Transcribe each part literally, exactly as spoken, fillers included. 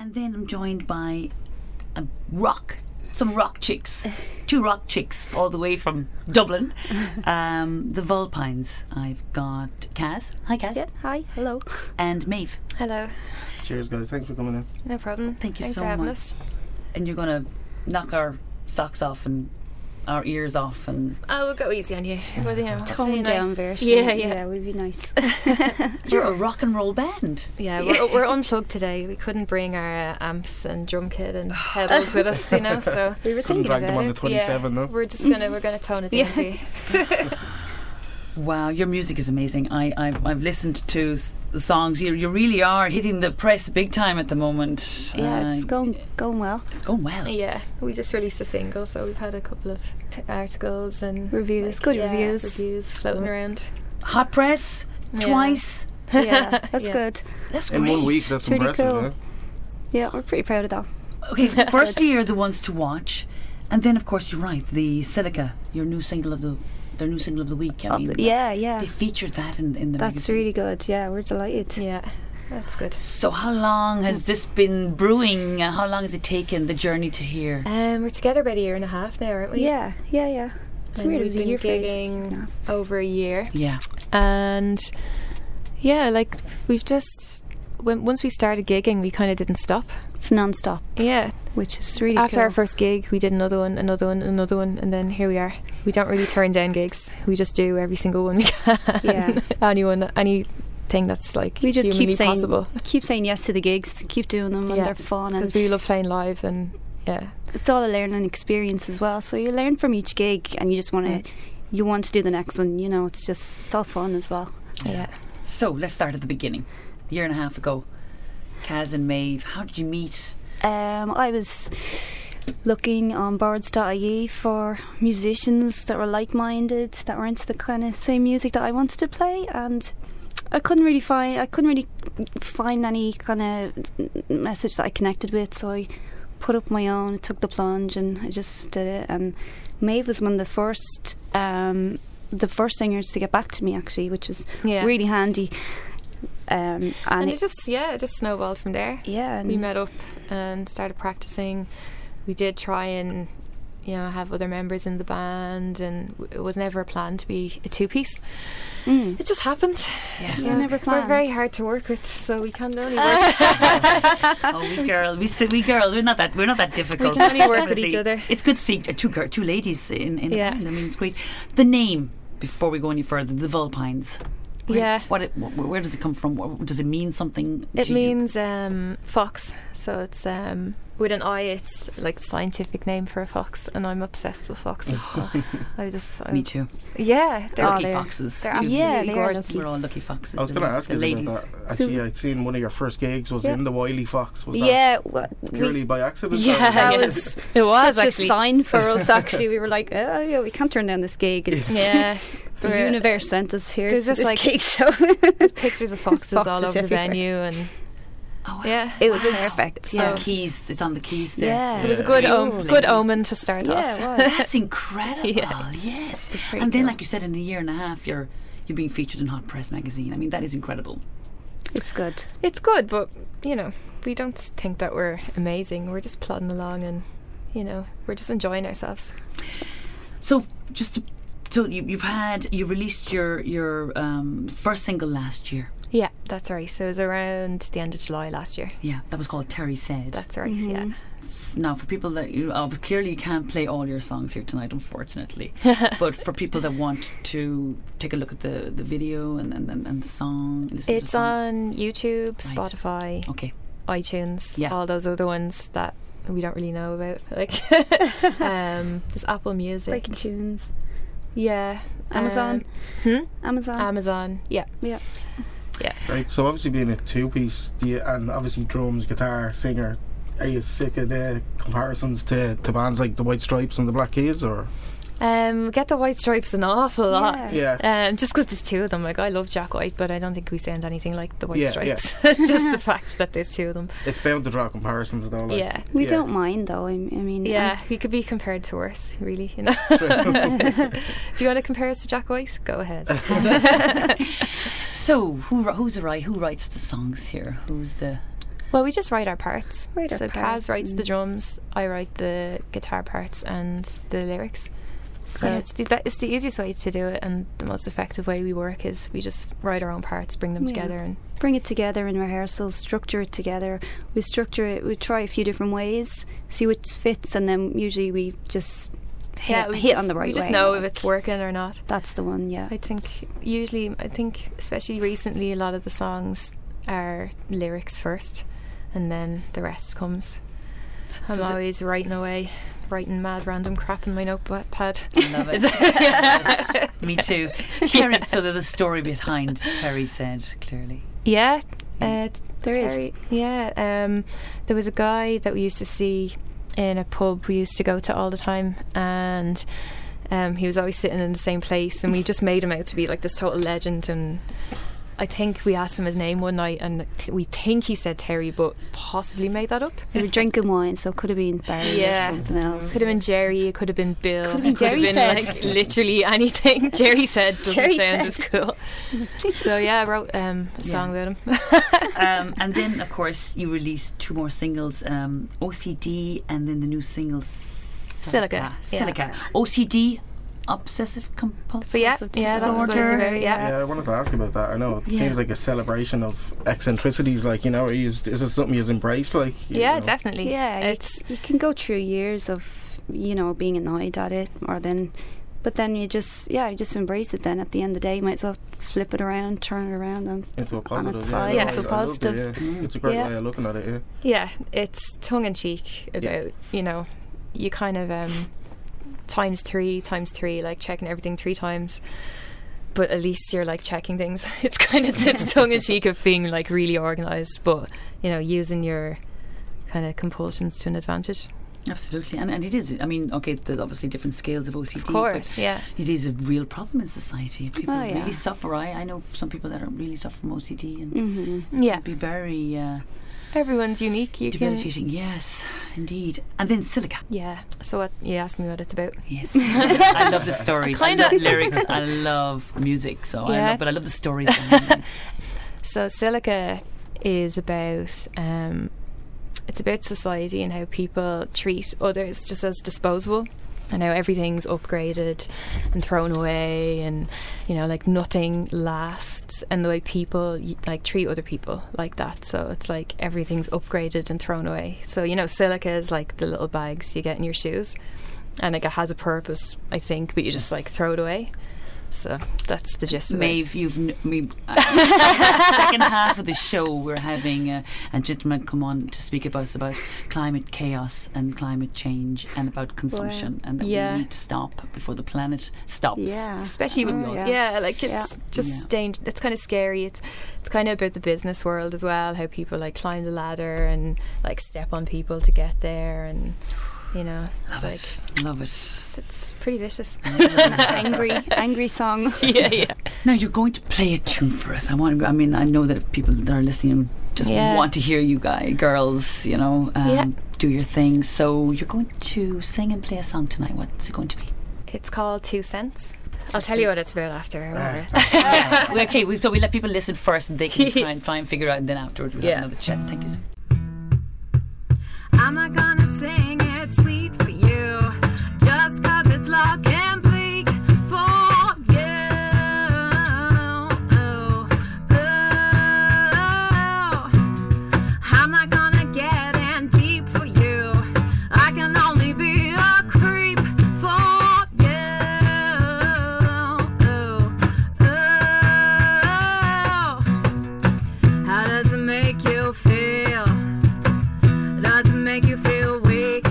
And then I'm joined by a rock, some rock chicks, two rock chicks all the way from Dublin, um, the Vulpines. I've got Kaz. Hi, Kaz. Yeah, hi, hello. And Maeve. Hello. Cheers, guys. Thanks for coming in. No problem. Thank you Thanks so for having much. us. And you're going to knock our socks off and our ears off and Oh, we'll go easy on you. Well, you know, Tone you know. down version. Yeah, yeah. Yeah, would be nice. you're a rock and roll band. Yeah, we're, we're unplugged today. We couldn't bring our uh, amps and drum kit and pedals with us, you know. So We were Couldn't thinking drag about them on the it. twenty-seven, yeah, though. we're just gonna we're gonna tone it down. Yeah. for you. Wow, your music is amazing. I, I've, I've listened to s- the songs. You you really are hitting the press big time at the moment. Yeah, it's Uh, going going well. It's going well. Yeah, we just released a single, so we've had a couple of articles and Reviews, good yeah, reviews. reviews floating around. Hot press Yeah. twice. Yeah, that's Yeah. good. That's In great. one week, that's Pretty impressive. cool. Yeah? Yeah, we're pretty proud of that. Okay, firstly, you're the ones to watch, and then of course you're right. The Silica, your new single of the, their new single of the week. I Of mean, the- yeah, yeah. they featured that in in the That's magazine. really good. Yeah, we're delighted. Yeah, that's good. So how long has this been brewing? Uh, how long has it taken the journey to here? Um, we're together about a year and a half now, aren't we? Yeah, yeah, yeah. It's And weird. It we've was a been year for ages. gigging Yeah. over a year. Yeah, And yeah, like we've just when once we started gigging, we kind of didn't stop. It's non-stop, Yeah. which is really After cool. our first gig, we did another one, another one, another one, and then here we are. We don't really turn down gigs. We just do every single one we can. Yeah. Anyone, anything that's like we just humanly keep saying possible. keep saying yes to the gigs, keep doing them, and Yeah, they're fun. And Because we love playing live, and yeah, it's all a learning experience as well. So you learn from each gig, and you just want to, Mm. you want to do the next one. You know, it's just it's all fun as well. yeah. So let's start at the beginning. A year and a half ago, Kaz and Maeve, how did you meet? Um, I was looking on boards dot I E for musicians that were like-minded, that were into the kind of same music that I wanted to play, and I couldn't really find I couldn't really find any kind of message that I connected with. So I put up my own, took the plunge, and I just did it. And Maeve was one of the first um, the first singers to get back to me, actually, which was Yeah. really handy. Um, and And it, it just yeah, it just snowballed from there. yeah, and We met up and started practicing. We did try and you know have other members in the band, and w- it was never a plan to be a two-piece. Mm. It just happened. Yeah. Yeah, never We're very planned. hard to work with, so we can only work. Oh, we girl, we si- we girls, we're not that we're not that difficult. We can only work with Definitely. each other. It's good to see uh, two gir- two ladies in in Yeah. a band. I mean, it's great. The name, before we go any further, the Vulpines. Where, Yeah. What? It, wh- where does it come from? What, does it mean something? It to you? means um, fox, so it's um, with an I. It's like scientific name for a fox, and I'm obsessed with foxes. So I just I'm, Me too. Yeah, they're Oh, Lucky they're- foxes. they're too. absolutely Yeah, they are gorgeous. lucky. We're all lucky foxes. I was the going to ladies- ask the you ladies. about that. Actually, I'd seen one of your first gigs was Yeah. in the Wiley Fox. Was that yeah, wha- purely we, by accident? Yeah, or- that yeah. was It was such actually. a sign for us. Actually, we were like, oh yeah, we can't turn down this gig. It's Yeah, the We're- universe sent us here. There's to just this like- gig, so There's pictures of foxes, all Foxes over the everywhere. venue, and Oh, wow. yeah, it was Wow. perfect. It's on Yeah. the keys. It's on the keys there. Yeah. It was a Yeah. good, Yeah. om- Cool. good omen to start Yeah, off. it was. That's incredible. Yeah. Yes. It's pretty And then, cool. like you said, in a year and a half, you're you're being featured in Hot Press magazine. I mean, that is incredible. It's good. It's good, but you know, we don't think that we're amazing. We're just plodding along, and you know, we're just enjoying ourselves. So, just to, so you, you've had you released your your um, first single last year. Yeah, that's right. So it was around the end of July last year. Yeah, that was called Terry Said. That's right. Mhm. Yeah. Now, for people that you oh, clearly you can't play all your songs here tonight, unfortunately. But for people that want to take a look at the, the video and and, and, and the song, listen to the It's song. on YouTube, Right. Spotify, Okay. iTunes, Yeah. all those other ones that we don't really know about. Like, um, there's Apple Music. Breaking tunes. Yeah. Amazon. Um, hmm? Amazon. Amazon. Yeah. yeah. Right, so obviously being a two-piece, do you, and obviously drums, guitar, singer, are you sick of the comparisons to, to bands like the White Stripes and the Black Keys, or? Um, we get the White Stripes an awful lot. Yeah. Yeah. Um, just because there's two of them. Like, I love Jack White, but I don't think we sound anything like the White Yeah, Stripes. It's just the fact that there's two of them. It's bound to draw comparisons though. Like, Yeah. We yeah. don't mind though. I, I mean, Yeah, he could be compared to worse, really, you know. If you want to compare us to Jack White, go ahead. So, who wr- who's the right? Who writes the songs here? Who's the Well, we just write our parts. Write our so parts Kaz writes and- the drums, I write the guitar parts and the lyrics. So Yeah. it's the be- it's the easiest way to do it, and the most effective way we work is we just write our own parts, bring them Yeah. together, and Bring it together in rehearsals, structure it together. We structure it, we try a few different ways, see which fits, and then usually we just hit, yeah, we hit just, on the right we just way. know if it's working or not. That's the one, yeah. I think usually, I think especially recently, a lot of the songs are lyrics first, and then the rest comes. I'm So the- always writing away, writing mad random crap in my notepad. I love it. Yes. Me too. Terry, so there's a story behind Terry said, clearly. Yeah, uh, There is. Terry, yeah. Um, there was a guy that we used to see in a pub we used to go to all the time, and um, he was always sitting in the same place, and we just made him out to be like this total legend. And I think we asked him his name one night, and th- we think he said Terry, but possibly made that up. We were drinking wine, so it could have been Barry Yeah. or something else. Could have been Jerry, it could have been Bill, Could have been it could Jerry have been said. like literally anything. Jerry said doesn't Jerry sound as said. cool. So yeah, I wrote um, a song Yeah. about him. Um, and then, of course, you released two more singles, um, O C D, and then the new single Silica, Silica. yeah. O C D, obsessive compulsive But yeah, yeah, that's what it's disorder. about. Yeah. Yeah, I wanted to ask about that. I know it Yeah. seems like a celebration of eccentricities. Like, you know, are you, is it something you embrace? Like, you Yeah, know? definitely. Yeah, it's you, you can go through years of, you know, being annoyed at it, or then, but then you just, yeah, you just embrace it then. At the end of the day, you might as well flip it around, turn it around, and Into a on positive. its yeah, side, no, into I- a I loved it, positive. yeah. Mm. It's a great Yeah. way of looking at it. Yeah. yeah, it's tongue in cheek about Yeah. you know, you kind of um times three times three, like checking everything three times. But at least you're like checking things. It's kind of it's tongue in cheek of being like really organised, but you know, using your kind of compulsions to an advantage. Absolutely, and, and it is. I mean, okay, there's obviously different scales of O C D. Of course, yeah. but it is a real problem in society. People Oh, yeah. really suffer. I, I know some people that are really suffer from O C D, and mm-hmm. Yeah, it'd be very uh, everyone's unique. You can, debilitating. Yes, indeed. And then Silica. yeah. So what you asked me what it's about? Yes, I love the stories. I, kinda- love lyrics. I love music. So I Yeah. love, but I love the stories. behind it. So Silica is about um, it's about society and how people treat others just as disposable, and how everything's upgraded and thrown away, and you know, like nothing lasts, and the way people y- like treat other people like that. So it's like everything's upgraded and thrown away. So you know, Silica is like the little bags you get in your shoes, and like it has a purpose, I think, but you just like throw it away. So that's the gist of it. Maeve, you've n- we, uh, second half of the show we're having uh, a gentleman come on to speak about us about climate chaos and climate change and about consumption, and that Yeah. we need to stop before the planet stops. Yeah. Especially with Oh, yeah. yeah. like it's Yeah. just Yeah. dang- it's kind of scary. It's it's kind of about the business world as well, how people like climb the ladder and like step on people to get there, and you know, it's Love like it. Love it. it's, it's pretty vicious. angry, angry song. yeah, yeah. Now you're going to play a tune for us. I want. I mean, I know that people that are listening just Yeah. want to hear you guys, girls. You know, um, Yeah. do your thing. So you're going to sing and play a song tonight. What's it going to be? It's called Two Cents. I'll tell you what it's about after. Ah. or- Okay, we, so we let people listen first, and they can try and try and figure out, and then afterwards we'll Yeah. have another chat. Thank you. So I'm not gonna sing it sweet for you, just cause it's luck and bleak for you. Oh, oh. I'm not gonna get in deep for you. I can only be a creep for you. Oh, oh. How does it make you feel? Does it make you feel weak?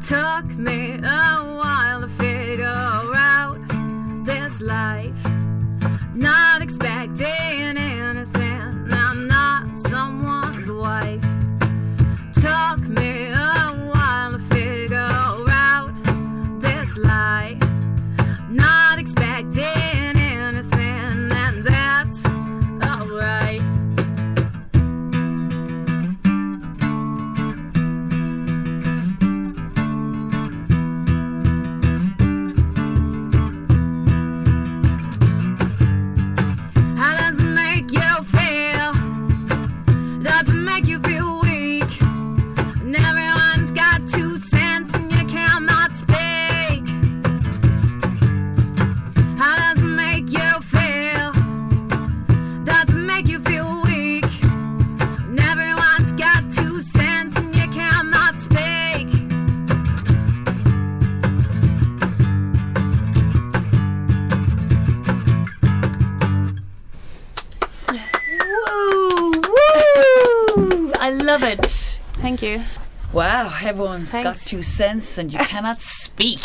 Took me a while to figure out this life. Not expecting anything, I'm not someone's wife. Took me a while to figure out this life. Not expecting anything, and that's alright. How does it make you feel? Does it make you feel weak? And everyone's got two cents and you cannot speak. How does it make you feel? Does it make you feel weak? And everyone's got two cents and you cannot speak. Woo! Woo! I love it. Thank you. Wow, everyone's got Thanks. two cents and you cannot speak.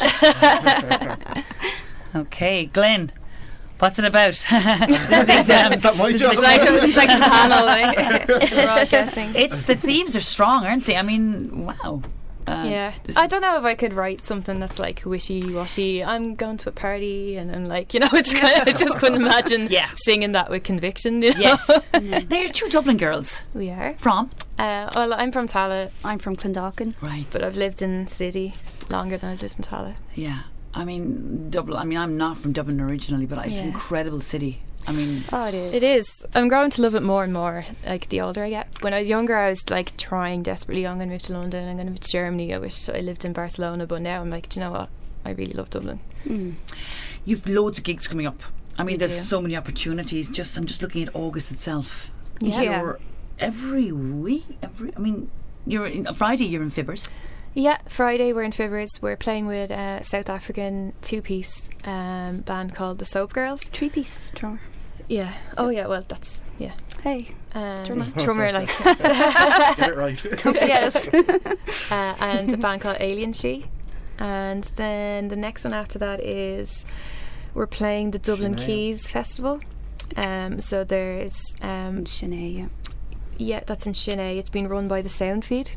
Okay, Glenn, what's it about? This is the exam. Is that my job? It's like, it's like the panel, like, we're all guessing. It's the themes are strong, aren't they? I mean, wow. Uh, Yeah, this I is- don't know if I could write something that's like wishy-washy. I'm going to a party, and then like you know, it's kind of, I just couldn't imagine Yeah. singing that with conviction. You know? Yes. They're two Dublin girls. we are. From? Uh, well, I'm from Tala, I'm from Clondalkin. Right. but I've lived in city longer than I've lived in Tala. Yeah. I mean, Dublin. I mean, I'm not from Dublin originally, but it's an Yeah. incredible city. I mean, Oh, it is. It is. I'm growing to love it more and more. Like the older I get. When I was younger, I was like trying desperately. I'm going to move to London. I'm going to move to Germany. I wish I lived in Barcelona, but now I'm like, do you know what? I really love Dublin. Mm. you've loads of gigs coming up. I mean, We there's do. so many opportunities. Just I'm just looking at August itself. Yeah. You're every week. Every. I mean, you're in, on Friday. You're in Fibbers. Yeah, Friday we're in Fibbers. We're playing with a South African two-piece um, band called the Soap Girls. Three piece drummer. Yeah. Oh yeah. Well, that's yeah. Hey. Um, Drummer. drummer like Get it right. yes. uh, and a band called Alien She. And then the next one after that is we're playing the Dublin Sinead. Keys Festival. Um, so there's um, And Sinead, yeah. yeah, that's in Sinead. It's been run by the Sound Feed,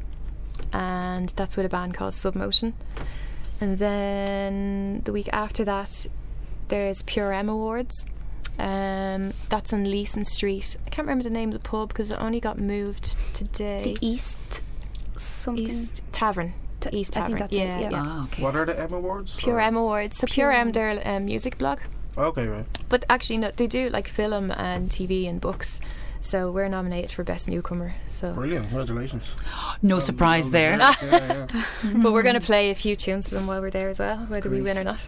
and that's with a band called Submotion. And then the week after that, there's Pure M Awards. Um, that's on Leeson Street. I can't remember the name of the pub because it only got moved today. The East something. East Tavern. Ta- East I Tavern. think that's it, yeah, yeah. Ah, okay. What are the M Awards? Pure Or- M Awards. So Pure Pure M, M. they're a music blog. Okay, right. But actually, no, they do like film and T V and books. So we're nominated for Best Newcomer. So, Brilliant. Congratulations. No surprise there. Yeah, yeah. but we're going to play a few tunes for them while we're there as well, whether we win or not.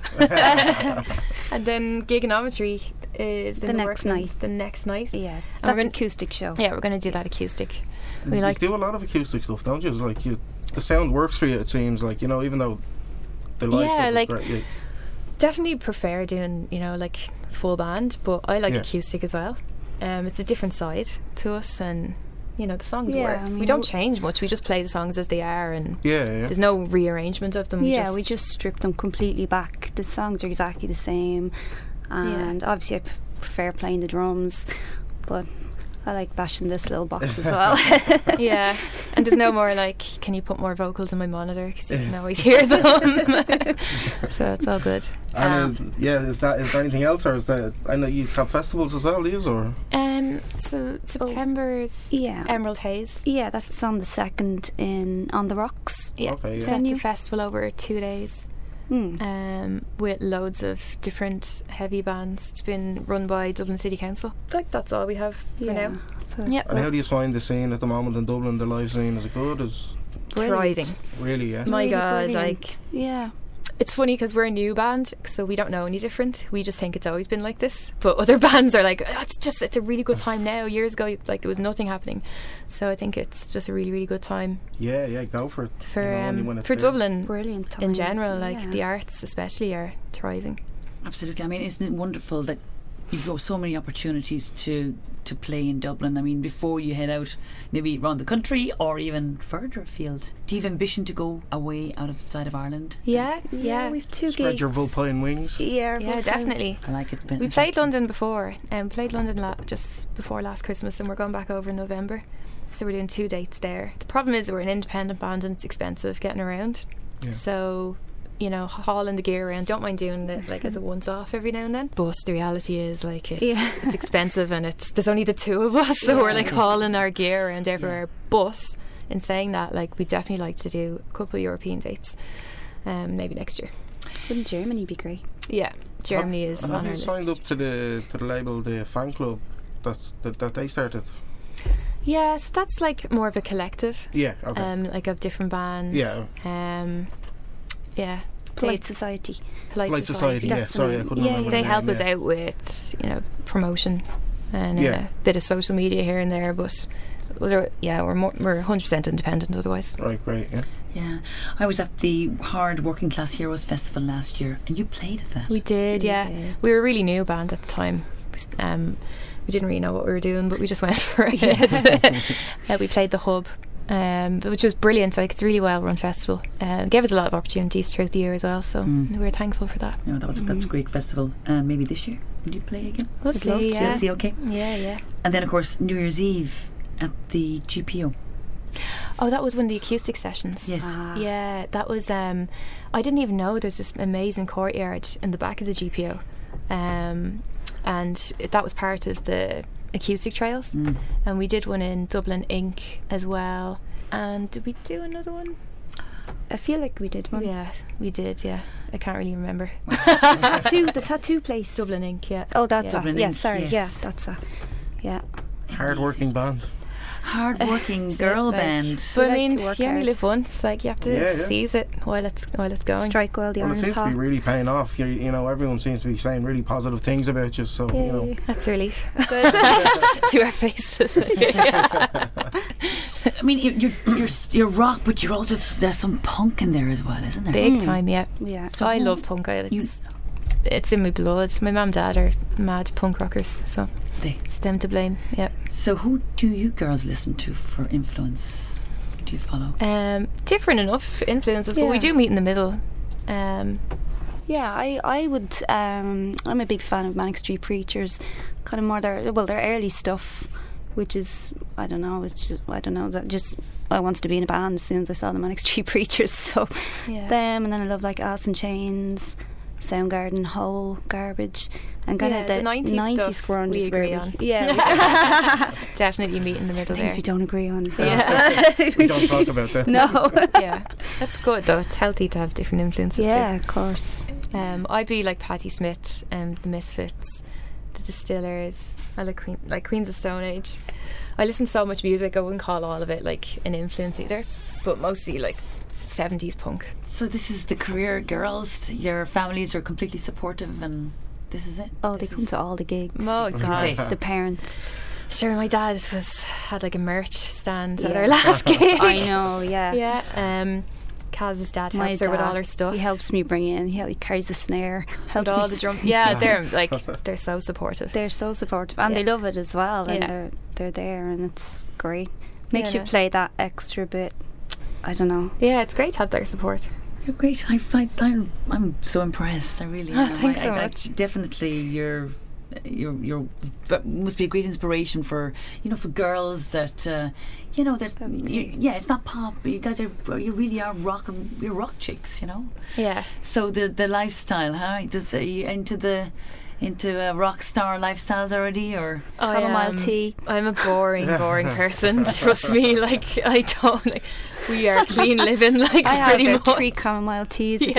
And then Gigonometry is The in next workings night. The next night. Yeah. we're That's gonna- acoustic show. Yeah, we're going to do that acoustic. We You like do a lot of acoustic stuff, don't you? It's like you, the sound works for you. It seems like, you know, even though the live Yeah, stuff is like- great, yeah. definitely prefer doing, you know, like full band, but I like Yeah. acoustic as well. Um, it's a different side to us, and you know the songs Yeah, work. I mean, we don't w- change much. We just play the songs as they are, and Yeah, yeah. there's no rearrangement of them. Yeah, we just stripped them completely back. The songs are exactly the same, and obviously I p- prefer playing the drums, but I like bashing this little box as well. yeah, and there's no more like, can you put more vocals in my monitor because you can always hear them. So it's all good. And Um, is, yeah, is that is there anything else, or is that, I know you have festivals as well, do you, or Um, so September's Yeah. Emerald Haze. Yeah, that's on the second in On the Rocks. Yeah, Okay, yeah. so that's a Venue. festival over two days. Mm. um, with loads of different heavy bands. It's been run by Dublin City Council. Like that's all we have for yeah. now. So Yeah, and how do you find the scene at the moment in Dublin? The live scene, is it good? Is thriving. really, yeah. My really God, brilliant. like yeah. it's funny because we're a new band, so we don't know any different. We just think it's always been like this. But other bands are like, oh, it's just it's a really good time now. Years ago, like there was nothing happening. So I think it's just a really really good time Yeah, yeah, go for it. for You know, only um, when it's for there. Dublin Brilliant time. in general. Like yeah. the arts especially are thriving. Absolutely. I mean, isn't it wonderful that you've got so many opportunities to to play in Dublin? I mean, before you head out, maybe around the country or even further afield, do you have ambition to go away outside of Ireland? Yeah, Yeah, yeah. we've two Spread gigs. your Vulpine wings. Yeah, Yeah, Vulpine. definitely. I like it. a bit. We In played fact, London before, and played London la- just before last Christmas, and we're going back over in November. So we're doing two dates there. The problem is we're an independent band and it's expensive getting around. Yeah. So, you know, hauling the gear around. Don't mind doing it like as a once-off every now and then. But the reality is, like, it's, Yeah. it's expensive, and it's there's only the two of us, so we're like hauling our gear around everywhere. But in saying that, like, we definitely like to do a couple of European dates, um, maybe next year. Wouldn't Germany be great? Yeah, Germany is And on have our you signed list. up to the to the label, the fan club that's, that that they started? Yeah, so that's like more of a collective. Yeah. Okay. Um, like of different bands. Yeah. Um, yeah. Polite They- Society. Polite, Polite Society. Yeah. That's the Sorry, I name. couldn't Yeah, remember. They the help name, us yeah. out with, you know, promotion and Yeah. a bit of social media here and there, but we're, yeah, we're more, we're one hundred percent independent otherwise. Right. Great. Yeah. Yeah, I was at the Hard Working Class Heroes Festival last year, and you played at that. We did, We yeah. did. We were a really new band at the time. Um, we didn't really know what we were doing, but we just went for it. uh, we played the Hub, um, which was brilliant. Like, it's a really well run festival. Uh, gave us a lot of opportunities throughout the year as well, so Mm. we were thankful for that. You know, that was that's a great festival. And maybe this year, will you play again? We'll We'd love see, to. yeah. See, okay. Yeah, yeah. And then, of course, New Year's Eve at the G P O. Oh, that was one of the acoustic sessions. Yes. Ah. Yeah, that was. Um, I didn't even know there's this amazing courtyard in the back of the G P O, um, and it, that was part of the acoustic trails. Mm. And we did one in Dublin Inc as well. And did we do another one? I feel like we did one. Yeah, we did. Yeah, I can't really remember. Tattoo, the tattoo place. Dublin Inc. Yeah. Oh, that's Yeah. that. Dublin Yeah, Inc, sorry. yes. Yeah, that's that. Yeah. Hard working band. Hard-working That's it, girl like- band. But I like mean, to work you only hard. live once. Like, you have to Yeah, yeah. seize it while it's while it's going. Strike while the Well, it iron's seems to hot. be really paying off. You, you know, everyone seems to be saying really positive things about you. So you know, Yay. That's a relief. Good. To our faces. I mean, you're, you're you're you're rock, but you're also there's some punk in there as well, isn't there? Big Mm. time, yeah. Yeah. So I who- love punk. I- you- It's, it's in my blood. My mum and dad are mad punk rockers, so They- it's them to blame. Yeah. So, who do you girls listen to for influence? Who do you follow? Um, different enough influences, but we Yeah. do meet in the middle. Um, Yeah, I, I would. Um, I'm a big fan of Manic Street Preachers. Kind of more their well, their early stuff, which is I don't know. It's just, I don't know. That just I wanted to be in a band as soon as I saw the Manic Street Preachers. So yeah. them, and then I love like Alice in Chains, Soundgarden, Hole, Garbage, and kind Yeah, of the the nineties stuff grunge we is where agree we- on. Yeah, Definitely meet in the middle things there. we don't agree on. So. Yeah. we don't talk about that. No. Yeah, that's good though. It's healthy to have different influences. Yeah, of course. Too. Um, I'd be like Patti Smith and the Misfits, the Distillers. I like Queen, like Queens of Stone Age. I listen to so much music. I wouldn't call all of it like an influence either, but mostly like seventies punk. So, this is the career girls. Your families are completely supportive, and this is it. Oh, they This come is- to all the gigs. Oh Do god. they? The parents. Sure, my dad was had like a merch stand at Yeah. our last gig. I know. Yeah. Yeah. Um, Kaz's dad My helps her with dad, all her stuff. He helps me bring in. He, he carries the snare. with Helps all me the s- drum. Yeah, they're like they're so supportive. They're so supportive, and Yeah. they love it as well. And Yeah. they're they're there, and it's great. Makes Yeah, you no. play that extra bit. I don't know. Yeah, it's great to have their support. You're great. I, I, I'm, I'm so impressed. I really Oh, am. thanks I, so I, I much. definitely, you're, you're, you're, that must be a great inspiration for, you know, for girls that, uh, you know, that, you, yeah, it's not pop. But you guys are, you really are rock, you're rock chicks, you know. Yeah. So the the lifestyle, huh? Does are you into the into uh, rock star lifestyles already, or I Chamomile am- tea. I'm a boring, boring person. Trust me. Like I don't. Like, we are clean living. Like I have pretty about much. three chamomile teas a Yeah.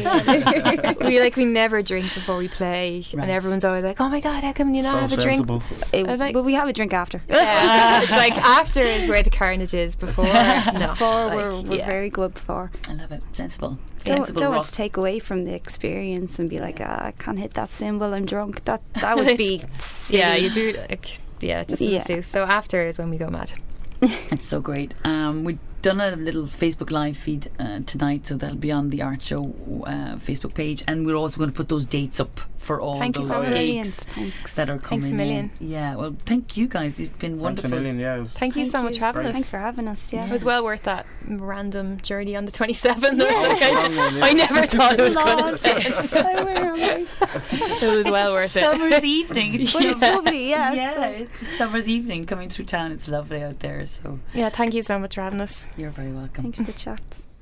day. we like we never drink before we play, Right. and everyone's always like, "Oh my god, how come you not so have a sensible. drink?" It- I'm like- but we have a drink after. Yeah. It's like after is where the carnage is. Before, no. Before Like, we're, we're yeah. very good before. I love it, sensible, Don't, sensible don't want rock. to take away from the experience and be like, ah, I can't hit that cymbal, I'm drunk. That that would be silly. Yeah, you'd be like, yeah, it just doesn't Yeah. suit. So after is when we go mad. It's so great. Um, we've done a little Facebook live feed uh, tonight, so that'll be on the Art Show uh, Facebook page, and we're also going to put those dates up for all Thank you those so much. Brilliant. gigs Thanks. that are coming Thanks a million. in. Yeah, well, thank you guys. It's been Thanks wonderful. a million, yeah. it was- Thank you Thank so you. much for having Great. us. Thanks for having us. Yeah. It was well worth that random journey on the twenty-seventh. I, was like, Long I, one, yeah. I never thought it was going Long. to end. I wear them. It was well worth it. Summer's evening. It's But it's Yeah. lovely, yeah. yeah, so- it's a summer's evening coming through town. It's lovely out there. So Yeah, thank you so much for having us. you're very welcome. Thanks for the chat.